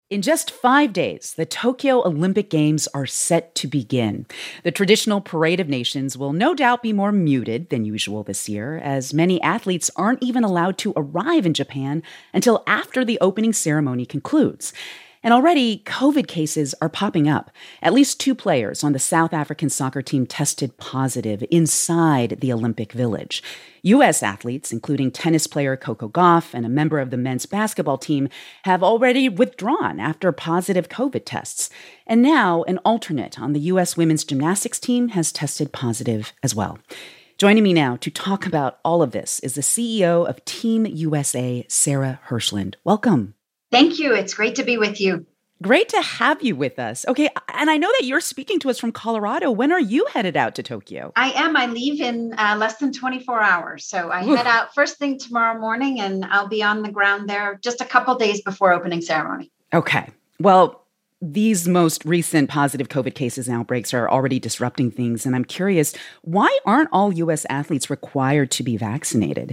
In just 5 days, the Tokyo Olympic Games are set to begin. The traditional Parade of Nations will no doubt be more muted than usual this year, as many athletes aren't even allowed to arrive in Japan until after the opening ceremony concludes. And already, COVID cases are popping up. At least 2 players on the South African soccer team tested positive inside the Olympic Village. U.S. athletes, including tennis player Coco Gauff and a member of the men's basketball team, have already withdrawn after positive COVID tests. And now, an alternate on the U.S. women's gymnastics team has tested positive as well. Joining me now to talk about all of this is the CEO of Team USA, Sarah Hirshland. Welcome. Thank you. It's great to be with you. Great to have you with us. Okay, and I know that you're speaking to us from Colorado. When are you headed out to Tokyo? I am. I leave in less than 24 hours. So I head out first thing tomorrow morning, and I'll be on the ground there just a couple days before opening ceremony. Okay. Well, these most recent positive COVID cases and outbreaks are already disrupting things. And I'm curious, why aren't all U.S. athletes required to be vaccinated?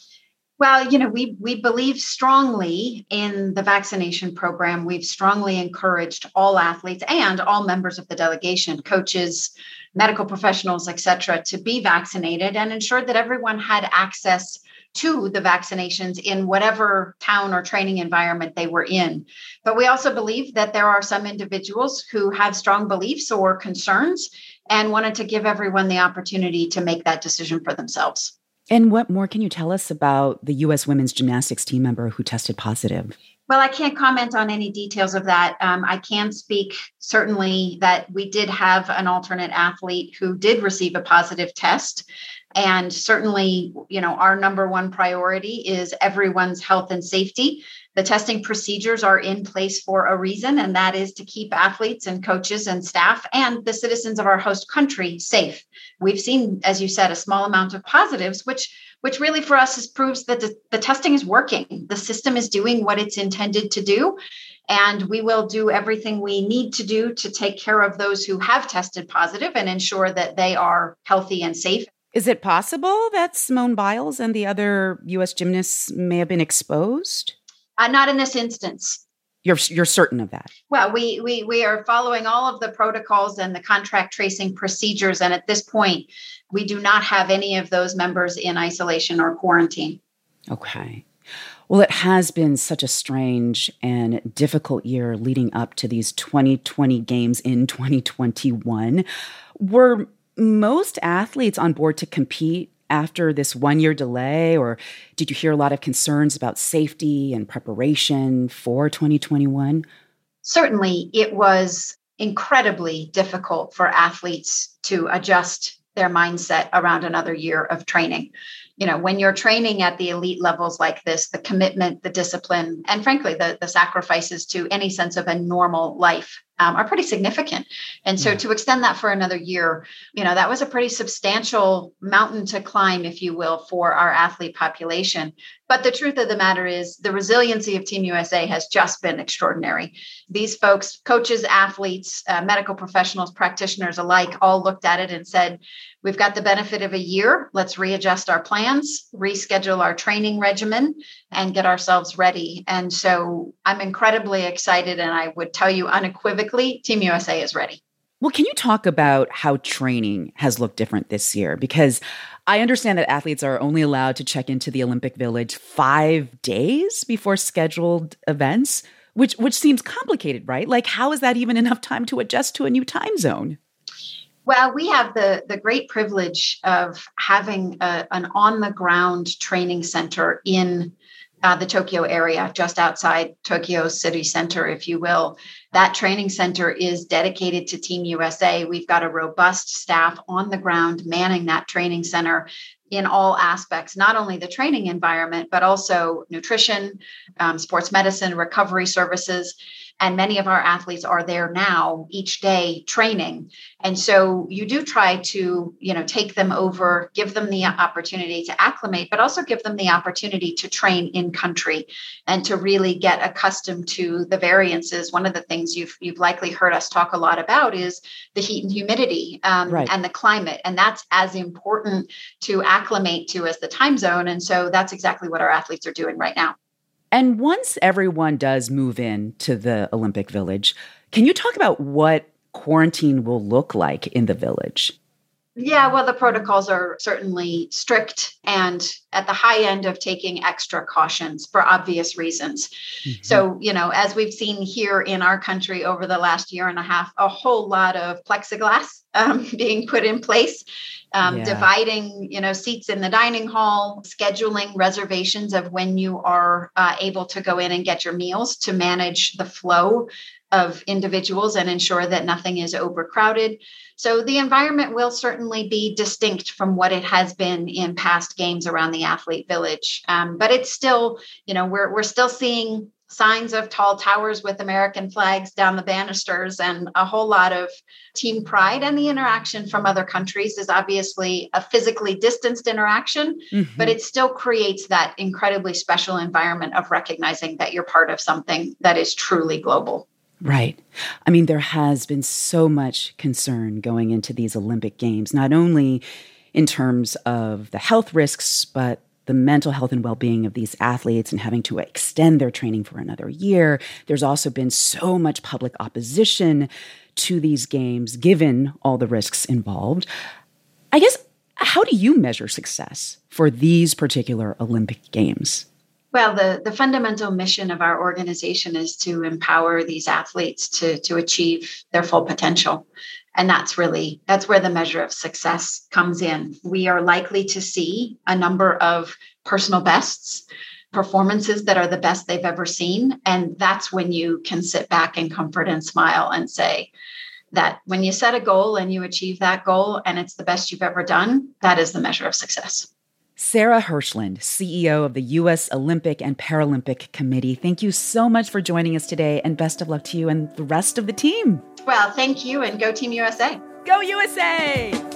Well, we believe strongly in the vaccination program. We've strongly encouraged all athletes and all members of the delegation, coaches, medical professionals, et cetera, to be vaccinated and ensure that everyone had access to the vaccinations in whatever town or training environment they were in. But we also believe that there are some individuals who have strong beliefs or concerns and wanted to give everyone the opportunity to make that decision for themselves. And what more can you tell us about the U.S. women's gymnastics team member who tested positive? Well, I can't comment on any details of that. I can speak certainly that we did have an alternate athlete who did receive a positive test. And certainly, our number one priority is everyone's health and safety. The testing procedures are in place for a reason, and that is to keep athletes and coaches and staff and the citizens of our host country safe. We've seen, as you said, a small amount of positives, which really for us proves that the testing is working. The system is doing what it's intended to do, and we will do everything we need to do to take care of those who have tested positive and ensure that they are healthy and safe. Is it possible that Simone Biles and the other U.S. gymnasts may have been exposed? Not in this instance. You're certain of that? Well, we are following all of the protocols and the contract tracing procedures. And at this point, we do not have any of those members in isolation or quarantine. Okay. Well, it has been such a strange and difficult year leading up to these 2020 games in 2021. Were most athletes on board to compete after this 1-year delay, or did you hear a lot of concerns about safety and preparation for 2021? Certainly, it was incredibly difficult for athletes to adjust their mindset around another year of training. When you're training at the elite levels like this, the commitment, the discipline, and frankly, the sacrifices to any sense of a normal life are pretty significant. And so to extend that for another year, that was a pretty substantial mountain to climb, if you will, for our athlete population. But the truth of the matter is the resiliency of Team USA has just been extraordinary. These folks, coaches, athletes, medical professionals, practitioners alike, all looked at it and said, we've got the benefit of a year. Let's readjust our plans, reschedule our training regimen, and get ourselves ready. And so I'm incredibly excited. And I would tell you unequivocally, Team USA is ready. Well, can you talk about how training has looked different this year? Because I understand that athletes are only allowed to check into the Olympic Village 5 days before scheduled events, which seems complicated, right? Like, how is that even enough time to adjust to a new time zone? Well, we have the great privilege of having an on-the-ground training center in the Tokyo area, just outside Tokyo city center, if you will. That training center is dedicated to Team USA. We've got a robust staff on the ground manning that training center in all aspects, not only the training environment, but also nutrition, sports medicine, recovery services. And many of our athletes are there now each day training. And so you do try to, take them over, give them the opportunity to acclimate, but also give them the opportunity to train in country and to really get accustomed to the variances. One of the things you've likely heard us talk a lot about is the heat and humidity and the climate. And that's as important to acclimate to as the time zone. And so that's exactly what our athletes are doing right now. And once everyone does move in to the Olympic Village, can you talk about what quarantine will look like in the village? Yeah, well, the protocols are certainly strict and at the high end of taking extra cautions for obvious reasons. Mm-hmm. So, as we've seen here in our country over the last year and a half, a whole lot of plexiglass being put in place, dividing, seats in the dining hall, scheduling reservations of when you are able to go in and get your meals to manage the flow of individuals and ensure that nothing is overcrowded. So the environment will certainly be distinct from what it has been in past games around the Athlete Village. But it's still, we're still seeing signs of tall towers with American flags down the banisters and a whole lot of team pride. And the interaction from other countries is obviously a physically distanced interaction, but it still creates that incredibly special environment of recognizing that you're part of something that is truly global. Right. I mean, there has been so much concern going into these Olympic Games, not only in terms of the health risks, but the mental health and well-being of these athletes and having to extend their training for another year. There's also been so much public opposition to these games, given all the risks involved. I guess, how do you measure success for these particular Olympic Games? Well, the fundamental mission of our organization is to empower these athletes to achieve their full potential. And that's where the measure of success comes in. We are likely to see a number of personal bests, performances that are the best they've ever seen. And that's when you can sit back in comfort and smile and say that when you set a goal and you achieve that goal and it's the best you've ever done, that is the measure of success. Sarah Hirshland, CEO of the U.S. Olympic and Paralympic Committee. Thank you so much for joining us today, and best of luck to you and the rest of the team. Well, thank you, and go Team USA. Go USA!